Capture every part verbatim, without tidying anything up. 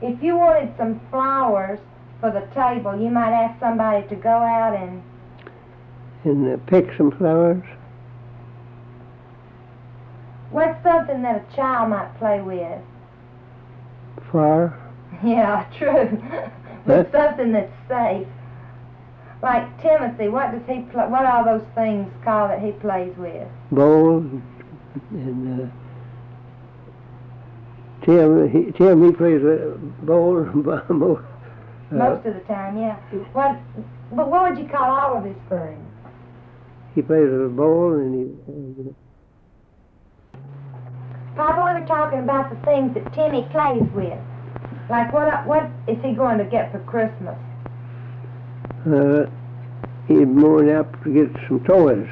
If you wanted some flowers for the table, you might ask somebody to go out and... And uh, pick some flowers? What's something that a child might play with? Fire? Yeah, true. But something that's safe. Like Timothy, what does he play? What are those things called that he plays with? Bowls and uh, Tim. He, Tim, he plays with bowls most. Uh, Most of the time, yeah. What? But what would you call all of his friends? He plays with a bowl and he. Uh, Papa, we were talking about the things that Timmy plays with. Like what? What is he going to get for Christmas? Uh, he's more apt to get some toys.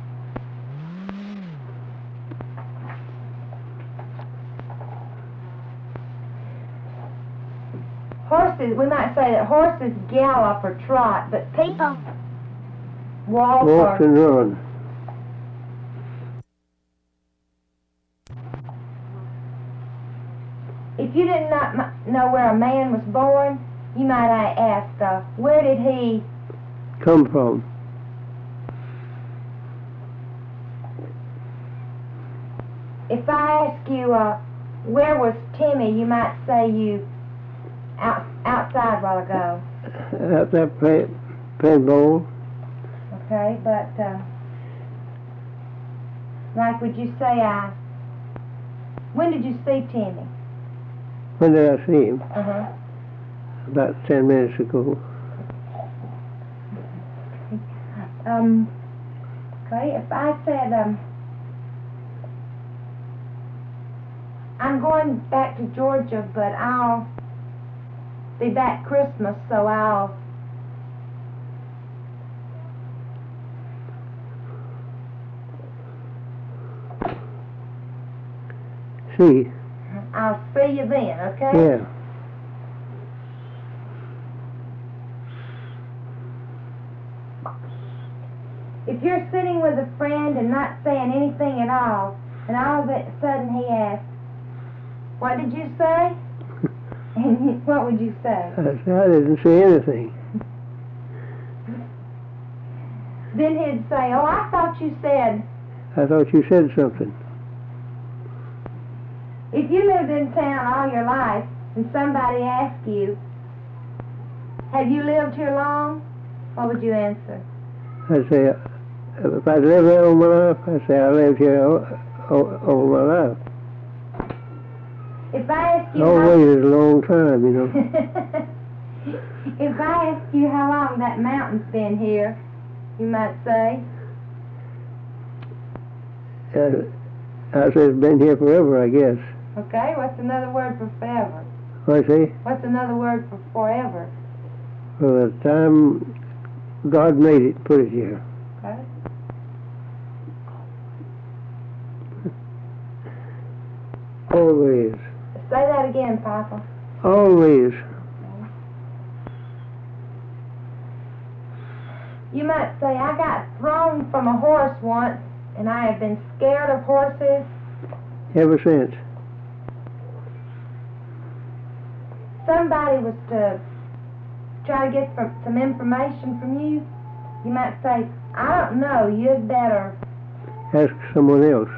Horses, we might say that horses gallop or trot, but people walk Walk or... and run. If you did not know where a man was born, you might ask, uh, where did he come from? If I ask you, uh, where was Timmy, you might say you out, outside a while ago. At that play, playing bowls. Okay, but, uh, like, would you say, uh, when did you see Timmy? When did I see him? Uh-huh. About ten minutes ago. Um, okay, if I said, um, I'm going back to Georgia, but I'll be back Christmas, so I'll... See. I'll see you then, okay? Yeah. If you're sitting with a friend and not saying anything at all, and all of a sudden he asks, what did you say? And what would you say? I said, I didn't say anything. Then he'd say, oh, I thought you said... I thought you said something. If you lived in town all your life and somebody asked you, have you lived here long? What would you answer? I'd say, if I lived here all my life, I'd say I lived here all, all, all my life. If I ask you Always is a long time, you know. If I ask you how long that mountain's been here, you might say? Uh, I said it's been here forever, I guess. Okay, what's another word for forever? What I say? What's another word for forever? For the time God made it, put it here. Okay. Always. Say that again, Papa. Always. You might say, I got thrown from a horse once, and I have been scared of horses ever since. Somebody was to try to get from, some information from you, you might say, I don't know, you'd better ask someone else.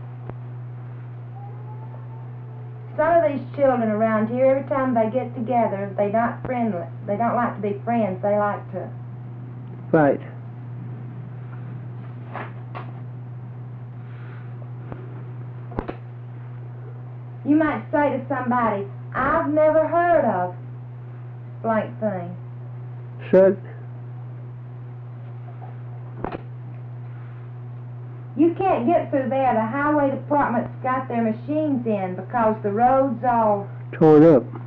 Some of these children around here, every time they get together, they're not friendly. They don't like to be friends. They like to fight. You might say to somebody, I've never heard of blank thing. Shut. You can't get through there. The highway department's got their machines in because the road's all torn up.